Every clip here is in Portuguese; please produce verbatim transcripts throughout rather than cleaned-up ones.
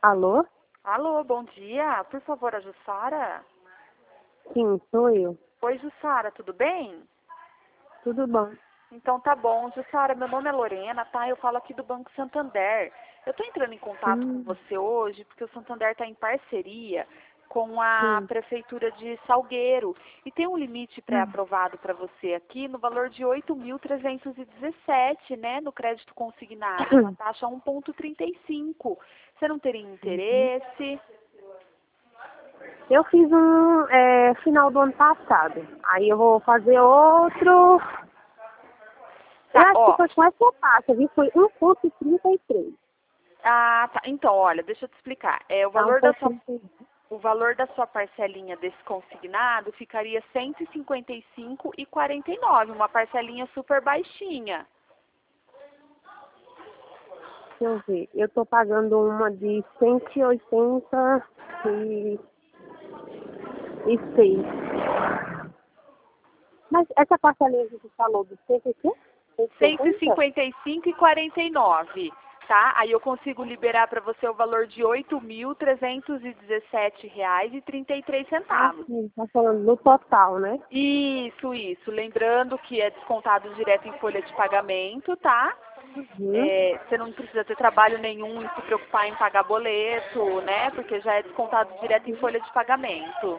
Alô? Alô, bom dia. Por favor, a Jussara? Sim, sou eu. Oi, Jussara, tudo bem? Tudo bom? Então tá bom. Jussara, meu nome é Lorena, tá? Eu falo aqui do Banco Santander. Eu tô entrando em contato com Hum, você hoje porque o Santander está em parceria com a sim. Prefeitura de Salgueiro e tem um limite Hum, pré-aprovado para você aqui no valor de oito mil trezentos e dezessete, né, no crédito consignado, com a taxa um vírgula trinta e cinco. Você não teria uhum. interesse? Eu fiz um é, final do ano passado. Aí eu vou fazer outro. Eu Tá, acho que ó. foi com essa taxa, viu? Foi um vírgula trinta e três. Ah, tá. Então, olha, deixa eu te explicar. É, o Tá valor da sua, um vírgula trinta e três. o valor da sua parcelinha desse consignado ficaria cento e cinquenta e cinco e quarenta e nove, uma parcelinha super baixinha. Deixa eu ver. Eu tô pagando uma de cento e oitenta e seis. Mas essa parcelinha que você falou do cento e quê? cento e cento e oitenta? cinquenta e cinco e quarenta e nove, tá? Aí eu consigo liberar para você o valor de oito mil trezentos e dezessete reais e trinta e três Ah, centavos. sim. Tá falando no total, né? Isso, isso. Lembrando que é descontado direto em folha de pagamento, tá? Uhum. É, você não precisa ter trabalho nenhum em se preocupar em pagar boleto, né? Porque já é descontado direto em folha de pagamento.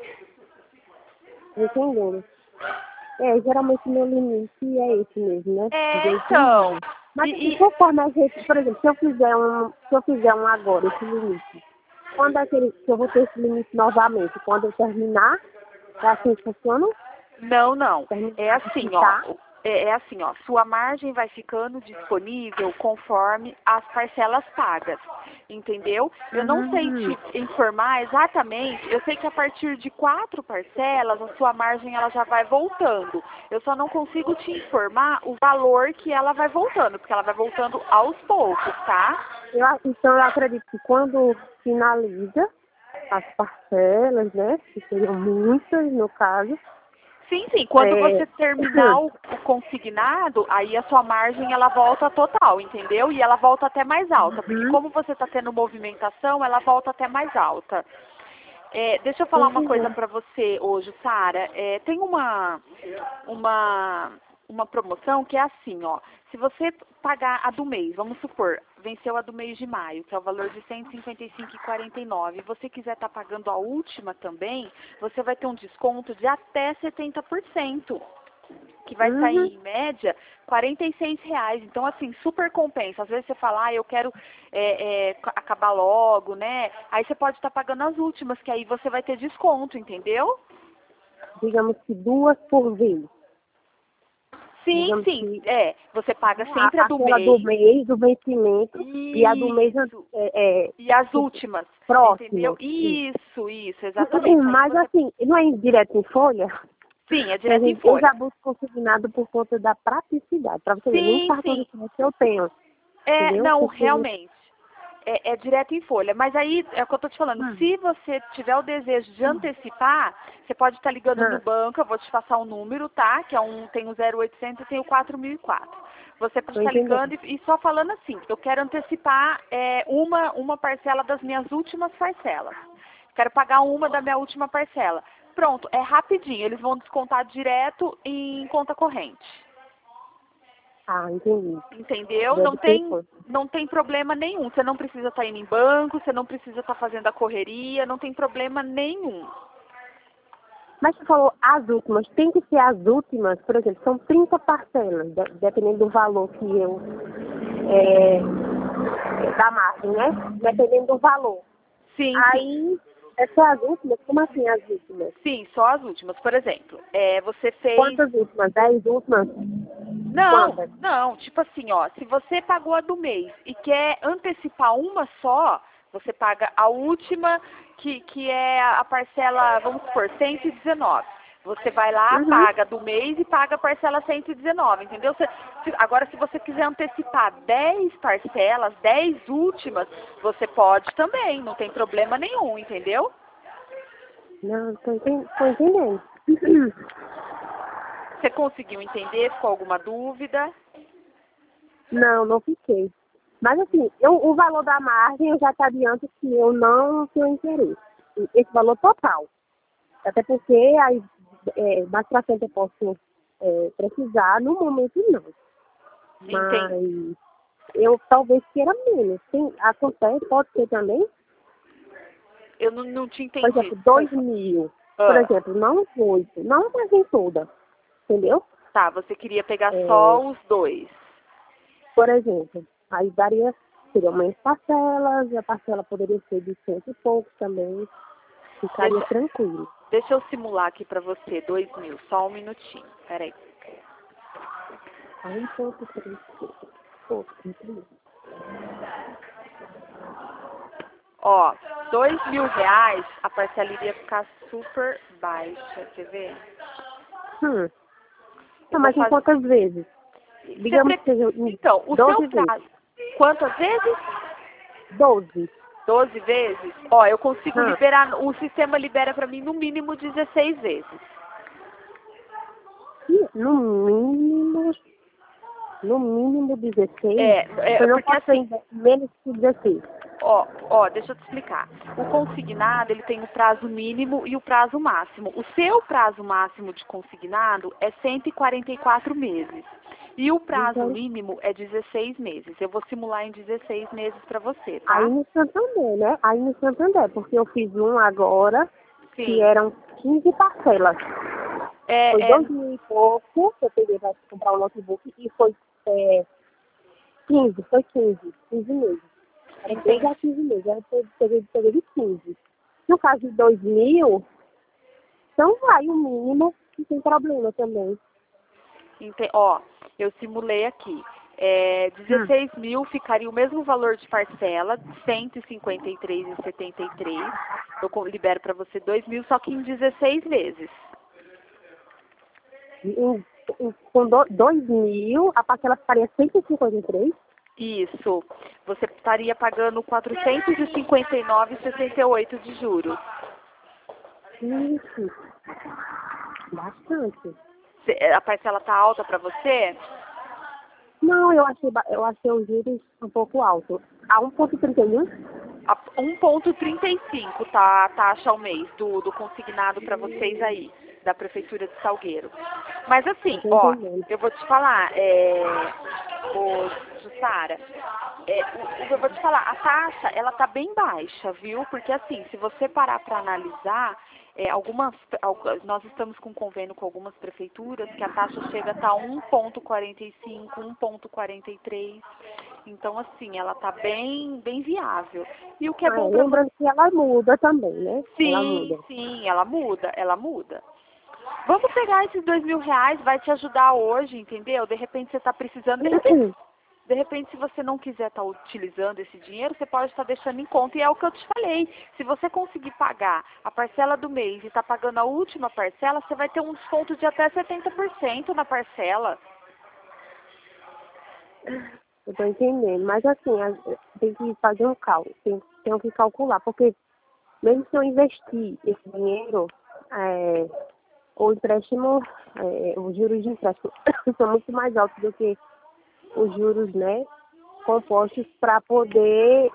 Entendendo. É, geralmente meu limite é esse mesmo, né? De É, oito então. mil. Mas assim, E, e- conforme a gente, por exemplo, se eu fizer um, se eu fizer um agora, esse limite, quando é que, ele, que eu vou ter esse limite novamente? Quando eu terminar? É assim que funciona? não, não. É Terminar de assim, ó. quitar? É, é assim, ó. Sua margem vai ficando disponível conforme as parcelas pagas. Entendeu? Eu não sei Hum, te informar exatamente. Eu sei que a partir de quatro parcelas, a sua margem ela já vai voltando. Eu só não consigo te informar o valor que ela vai voltando, porque ela vai voltando aos poucos, tá? eu, a- então eu acredito que quando finaliza as parcelas, né? Que seriam muitas no caso, Sim, sim. Quando é, você terminar o, o consignado, aí a sua margem ela volta total, entendeu? E ela volta até mais alta, porque uhum, como você está tendo movimentação, ela volta até mais alta. É, deixa eu falar uma coisa entendeu? para você hoje, Sara. É, tem uma, uma, uma promoção que é assim, ó. Se você pagar a do mês, vamos supor, venceu a do mês de maio, que é o valor de cento e cinquenta e cinco reais e quarenta e nove, e você quiser estar pagando a última também, você vai ter um desconto de até setenta por cento, que vai Uhum. sair em média quarenta e seis reais. Então, assim, super compensa. Às vezes você fala, ah, eu quero é, é, acabar logo, né? Aí você pode estar pagando as últimas, que aí você vai ter desconto, entendeu? Digamos que duas por vez. Sim, Digamos sim. que É, você paga né, sempre a a- do aquela do mês. mês, do vencimento, e a do mês Isso. é, é, E as tipo, últimas, entendeu? próximo. Isso. Isso, isso, exatamente. Aí Mas você. assim, não é direto em folha? Sim, é A direto em gente- Eu folha. já busco consignado por conta da praticidade. Para você ver, nem Sim, cartão de sim. crédito eu tenho, É, entendeu? não, Porque. realmente. É, é direto em folha. Mas aí, é o que eu tô te falando, Hum, se você tiver o desejo de antecipar, você pode estar ligando no hum, banco, eu vou te passar o número, tá? Que é um, tem o zero oitocentos e tem o quatro mil e quatro. Você pode tô estar ligando entendendo. e, e só falando assim, eu quero antecipar é, uma, uma parcela das minhas últimas parcelas. Quero pagar uma da minha última parcela. Pronto, é rapidinho, eles vão descontar direto em conta corrente. Ah, entendi. Entendeu? Não Deve ter tem, conta. não tem problema nenhum. Você não precisa estar indo em banco, você não precisa estar fazendo a correria, não tem problema nenhum. Mas você falou as últimas, tem que ser as últimas, por exemplo, são trinta parcelas, de- dependendo do valor que eu, é, da margem, né? Dependendo do valor. Sim, sim. Aí, é só as últimas? Como assim as últimas? Sim, só as últimas. Por exemplo, é, você fez. Quantas últimas? Dez últimas? Não, Quantas? não, tipo assim, ó, se você pagou a do mês e quer antecipar uma só, você paga a última, que, que é a parcela, vamos supor, cento e dezenove. Você vai lá, Uhum. paga do mês e paga a parcela cento e dezenove, entendeu? Você- se- agora, se você quiser antecipar dez parcelas, dez últimas, você pode também, não tem problema nenhum, entendeu? Não, tô, enten- tô entendendo. Você conseguiu entender? Ficou alguma dúvida? Não, não fiquei. Mas assim, eu, o valor da margem eu já te adianto que eu não tenho interesse. Esse valor total. Até porque aí, é, mais pra frente eu posso é, precisar, no momento não. Entendi. Mas eu talvez queira menos. Tem, acontece, pode ser também. Eu não, não te Por entendi. exemplo, dois mil. Por Ah, exemplo, não oito. Não a margem toda. Entendeu? tá, você queria pegar É, só os dois. por exemplo, aí daria, seriam menos parcelas, a parcela poderia ser de cento e pouco também. Ficaria Deixa, tranquilo. deixa eu simular aqui pra você, dois mil, só um minutinho. Peraí. A um ponto três pouco, entendeu? Ó, dois mil reais, a parcela iria ficar super baixa, quer ver? Hum. Eu Não, vou mas em fazer... quantas vezes? Você Digamos pre- que seja em Então, o seu doze vezes. prazo, quantas vezes? doze. doze vezes? Ó, eu consigo Hum. liberar, o sistema libera pra mim no mínimo dezesseis vezes. E, no mínimo, no mínimo dezesseis. É, é Eu não porque posso assim, ainda menos que dezesseis. Ó, ó, deixa eu te explicar. O consignado, ele tem o prazo mínimo e o prazo máximo. O seu prazo máximo de consignado é cento e quarenta e quatro meses. E o prazo Então, mínimo é dezesseis meses. Eu vou simular em dezesseis meses para você, aí tá? no Santander, né? Aí no Santander, porque eu fiz um agora, que Sim. eram quinze parcelas. Foi É, é, dois mil e pouco, que eu peguei para comprar um notebook, e foi é, quinze, foi quinze, quinze meses. Era doze entendi. a quinze meses, aí eu peguei, peguei de quinze. No caso de dois mil, então vai o mínimo, não tem problema também. Ente- Ó, eu simulei aqui. É, Hum. dezesseis mil ficaria o mesmo valor de parcela, cento e cinquenta e três reais e setenta e três centavos. Eu co- libero para você dois mil, só que em dezesseis vezes. Em- em- com do, dois mil, a parcela ficaria cento e cinquenta e três. Isso. Você estaria pagando quatrocentos e cinquenta e nove reais e sessenta e oito centavos de juros. Isso, bastante. Cê- A parcela tá alta para você? Não, eu achei, ba- eu achei os juros um pouco alto. A um vírgula trinta e um? A um vírgula trinta e cinco tá a taxa ao mês do, do consignado para vocês aí, da Prefeitura de Salgueiro. Mas Não assim, tô ó, entendendo. eu vou te falar, é, ô, Jussara, é, o- o- eu vou te falar, a taxa, ela tá bem baixa, viu? Porque assim, se você parar para analisar, é, algumas, algu- nós estamos com convênio com algumas prefeituras que a taxa chega a estar um vírgula quarenta e cinco, um vírgula quarenta e três. Então, assim, ela tá bem, bem viável. E o que é Ah, é, bom para você? lembrando que ela muda também, né? Ela Sim, muda. sim, ela muda, ela muda. Vamos pegar esses dois mil reais, vai te ajudar hoje, entendeu? De repente você está precisando. De repente, de repente, se você não quiser estar utilizando esse dinheiro, você pode estar deixando em conta. E é o que eu te falei. Se você conseguir pagar a parcela do mês e está pagando a última parcela, você vai ter um desconto de até setenta por cento na parcela. Eu tô entendendo. Mas assim, a- tem que fazer um cálculo. Tem, tenho que calcular. Porque mesmo se eu investir esse dinheiro, é, o empréstimo, é, os juros de empréstimo são muito mais altos do que os juros, né, compostos para poder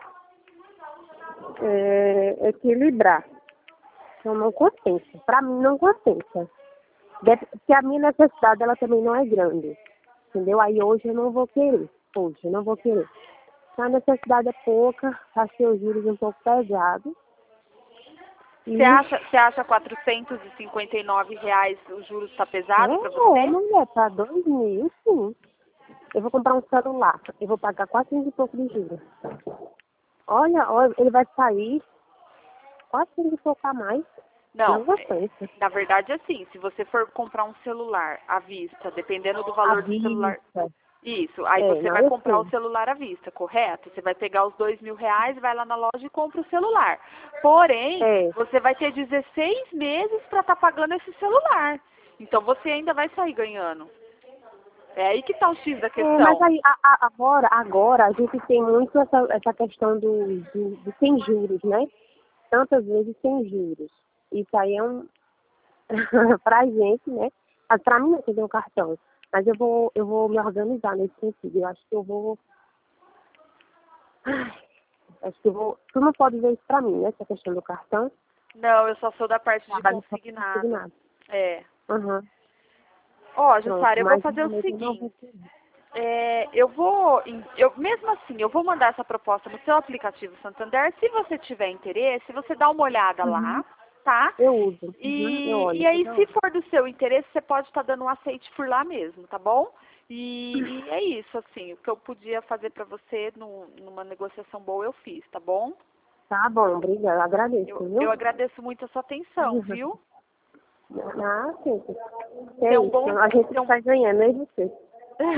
é, equilibrar. Então não compensa. Para mim não compensa. Deve- Porque a minha necessidade ela também não é grande. Entendeu? Aí hoje eu não vou querer. Hoje eu não vou querer. A necessidade é pouca, achei os juros um pouco pesados. Você E acha, você acha quatrocentos e cinquenta e nove reais o juros está pesado para é, é, você? não é para dois mil, sim. Eu vou comprar um celular, eu vou pagar quatrocentos e pouco de juros. Olha, olha, ele vai sair quatrocentos e pouco a mais. Não, Não é, compensa. na verdade, assim, se você for comprar um celular à vista, dependendo do A valor do celular, vista. isso, aí É, você não, vai eu comprar o sei. celular à vista, correto? Você vai pegar os dois mil reais, vai lá na loja e compra o celular. Porém, É, você vai ter dezesseis meses para estar pagando esse celular. Então você ainda vai sair ganhando. É aí que tá o X da é mas questão. aí, a- a- agora, agora a gente tem muito essa, essa questão do, do, do sem juros, né? Tantas vezes sem juros. Isso aí é um, pra gente, né? Mas pra mim eu tenho um cartão. Mas eu vou, eu vou me organizar nesse sentido. Eu acho que eu vou Ai, acho que eu vou... Tu não pode ver isso pra mim, né? Essa questão do cartão. Não, eu só sou da parte de Trabalho só com consignado. consignado. É. Aham. Ó, Pronto, Jussara, eu vou mas fazer o realmente eu não seguinte. recebi. É, eu vou, eu, mesmo assim, eu vou mandar essa proposta no seu aplicativo Santander. Se você tiver interesse, você dá uma olhada Uhum. lá, tá? Eu uso. Uhum. Eu E, olho e aí, toda se hora. for do seu interesse, você pode estar dando um aceite por lá mesmo, tá bom? E, e é isso, assim, o que eu podia fazer pra você num- numa negociação boa eu fiz, tá bom? Tá bom, obrigada. Agradeço, Eu, eu viu? agradeço muito a sua atenção, viu? Ah, sim. É Tenha um isso. bom, A gente tenha um... está ganhando, eu e você.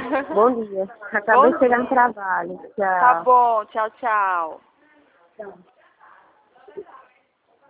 Bom dia. Acabei Bom de chegar no dia. trabalho. Tá Tchau. bom, tchau, tchau. Tchau.